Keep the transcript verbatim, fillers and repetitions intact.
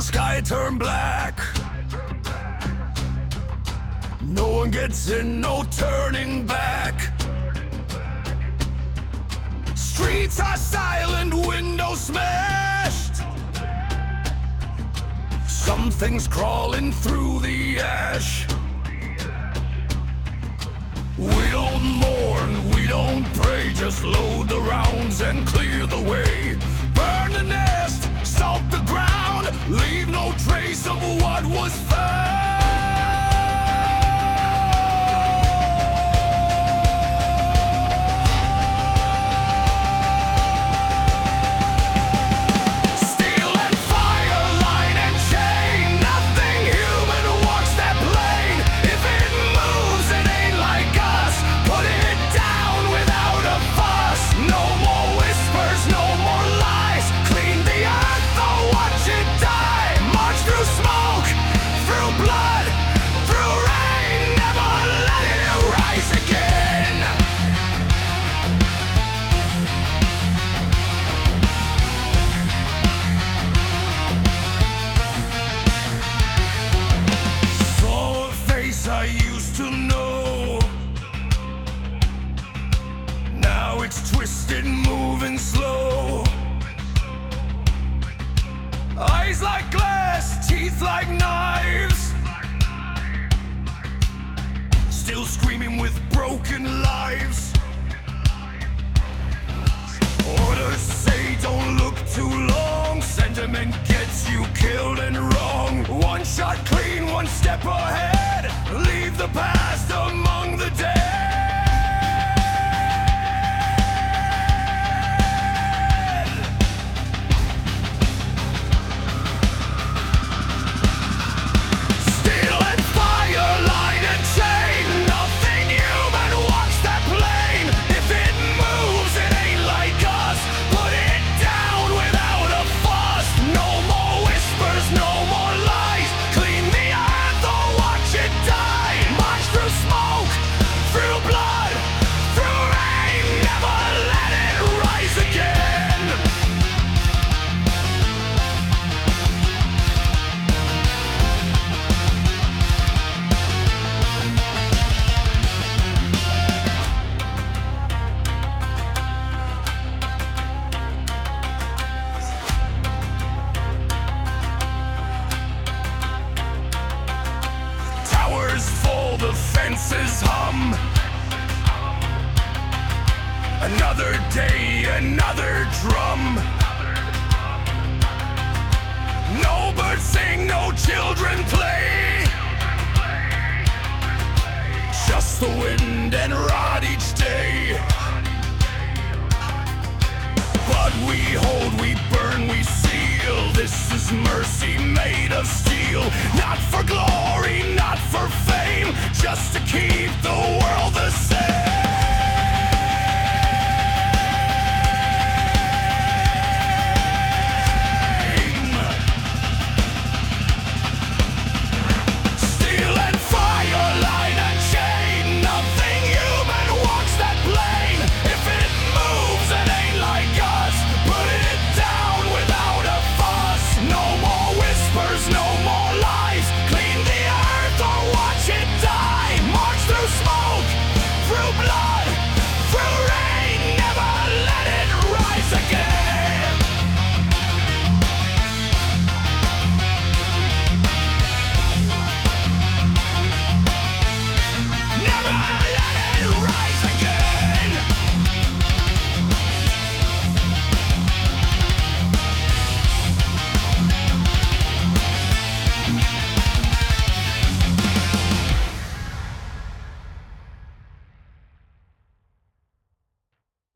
the sky turn black. No one gets in, no turning back. Streets are silent, windows smashed. Something's crawling through the ash. We don't mourn, we don't pray, just load the rounds and clear the way. Burn the nest, salt the ground, leave no trace of what was found. I used to know. Now it's twisted, moving slow. Eyes like glass, teeth like knives. Still screaming with broken lives. Orders say don't look too long. Sentiment gets you killed and wrong. One shot clean, one step ahead. Leave the past among the dead. Steel and fire, light and chain. Nothing human walks that plane. If it moves, it ain't like us. Put it down without a fuss. No more whispers, no more lies. Clean the earth or watch it die. March through smoke, through blood, through rain. Never let it rise again. Towers fall, the fences hum. Another day, another drum. No birds sing, no children play. Just the wind and rot each day. But we hold, we burn, we seal. This is mercy made of steel. Not for glory, not for fame, just to keep the